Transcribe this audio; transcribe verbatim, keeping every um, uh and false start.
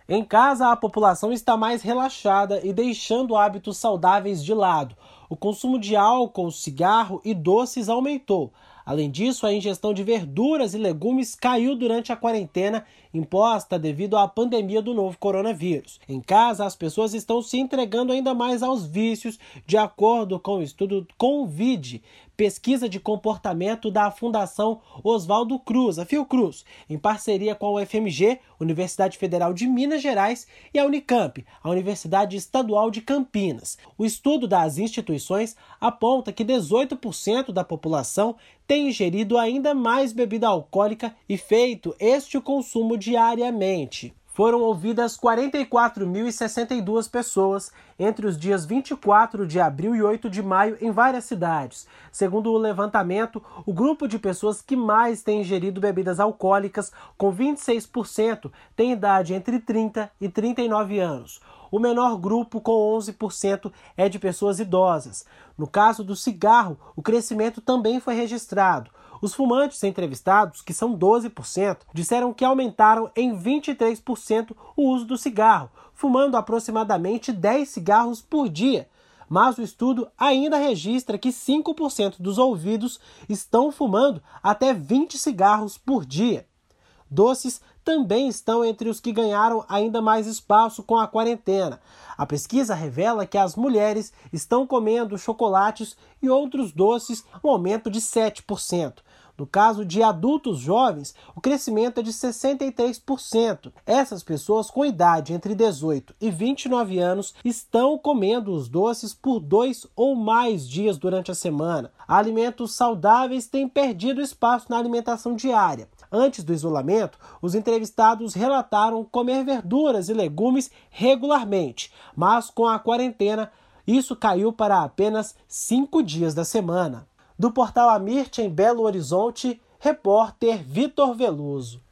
Em casa, a população está mais relaxada e deixando hábitos saudáveis de lado. O consumo de álcool, cigarro e doces aumentou. Além disso, a ingestão de verduras e legumes caiu durante a quarentena imposta devido à pandemia do novo coronavírus. Em casa, as pessoas estão se entregando ainda mais aos vícios, de acordo com o estudo Convide, pesquisa de comportamento da Fundação Oswaldo Cruz, a Fiocruz, em parceria com a U F M G, Universidade Federal de Minas Gerais, e a Unicamp, a Universidade Estadual de Campinas. O estudo das instituições aponta que dezoito por cento da população tem ingerido ainda mais bebida alcoólica e feito este o consumo diariamente. Foram ouvidas quarenta e quatro mil e sessenta e duas pessoas entre os dias vinte e quatro de abril e oito de maio em várias cidades. Segundo o levantamento, o grupo de pessoas que mais tem ingerido bebidas alcoólicas, com vinte e seis por cento, tem idade entre trinta e trinta e nove anos. O menor grupo, com onze por cento, é de pessoas idosas. No caso do cigarro, o crescimento também foi registrado. Os fumantes entrevistados, que são doze por cento, disseram que aumentaram em vinte e três por cento o uso do cigarro, fumando aproximadamente dez cigarros por dia. Mas o estudo ainda registra que cinco por cento dos ouvidos estão fumando até vinte cigarros por dia. Doces também estão entre os que ganharam ainda mais espaço com a quarentena. A pesquisa revela que as mulheres estão comendo chocolates e outros doces, um aumento de sete por cento. No caso de adultos jovens, o crescimento é de sessenta e três por cento. Essas pessoas com idade entre dezoito e vinte e nove anos estão comendo os doces por dois ou mais dias durante a semana. Alimentos saudáveis têm perdido espaço na alimentação diária. Antes do isolamento, os entrevistados relataram comer verduras e legumes regularmente, mas com a quarentena, isso caiu para apenas cinco dias da semana. Do portal Amirte, em Belo Horizonte, repórter Vitor Veloso.